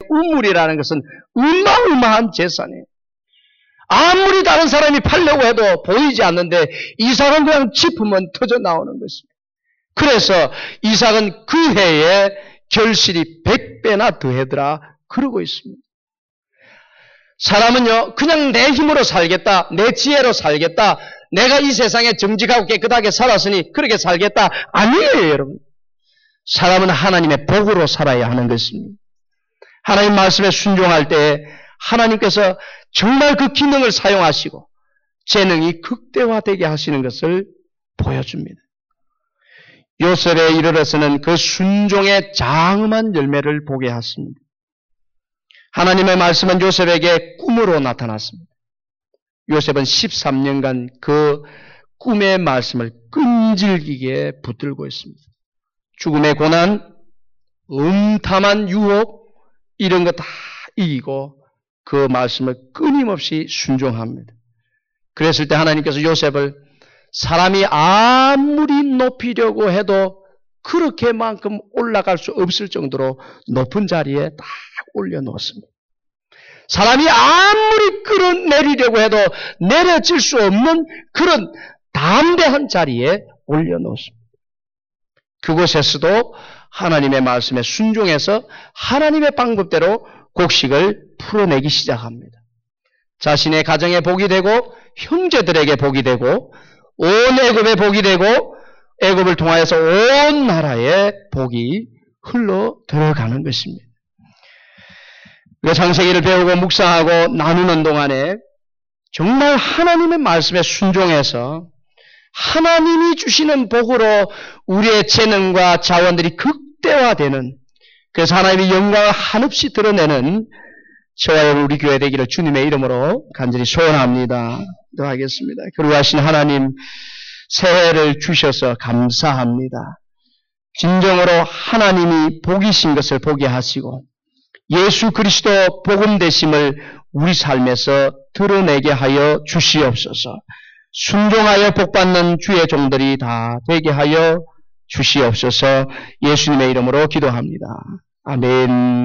우물이라는 것은 어마어마한 재산이에요. 아무리 다른 사람이 팔려고 해도 보이지 않는데 이삭은 그냥 짚으면 터져 나오는 것입니다. 그래서 이삭은 그 해에 결실이 100배나 더하더라 그러고 있습니다. 사람은요, 그냥 내 힘으로 살겠다, 내 지혜로 살겠다, 내가 이 세상에 정직하고 깨끗하게 살았으니 그렇게 살겠다. 아니에요, 여러분. 사람은 하나님의 복으로 살아야 하는 것입니다. 하나님 말씀에 순종할 때 하나님께서 정말 그 기능을 사용하시고 재능이 극대화되게 하시는 것을 보여줍니다. 요셉에 이르러서는 그 순종의 장엄한 열매를 보게 하십니다. 하나님의 말씀은 요셉에게 꿈으로 나타났습니다. 요셉은 13년간 그 꿈의 말씀을 끈질기게 붙들고 있습니다. 죽음의 고난, 음탐한 유혹, 이런 거 다 이기고 그 말씀을 끊임없이 순종합니다. 그랬을 때 하나님께서 요셉을 사람이 아무리 높이려고 해도 그렇게만큼 올라갈 수 없을 정도로 높은 자리에 딱 올려놓습니다. 사람이 아무리 끌어내리려고 해도 내려질 수 없는 그런 담대한 자리에 올려놓습니다. 그곳에서도 하나님의 말씀에 순종해서 하나님의 방법대로 곡식을 풀어내기 시작합니다. 자신의 가정에 복이 되고 형제들에게 복이 되고 온 애굽에 복이 되고 애굽을 통하여서 온 나라에 복이 흘러 들어가는 것입니다. 창세기를 배우고 묵상하고 나누는 동안에 정말 하나님의 말씀에 순종해서 하나님이 주시는 복으로 우리의 재능과 자원들이 극대화되는, 그래서 하나님의 영광을 한없이 드러내는 저와 여러분 우리 교회 되기를 주님의 이름으로 간절히 소원합니다. 기도하겠습니다. 그리하신 하나님, 새해를 주셔서 감사합니다. 진정으로 하나님이 복이신 것을 보게 하시고 예수 그리스도 복음 되심을 우리 삶에서 드러내게 하여 주시옵소서. 순종하여 복받는 주의 종들이 다 되게 하여 주시옵소서. 예수님의 이름으로 기도합니다. 아멘.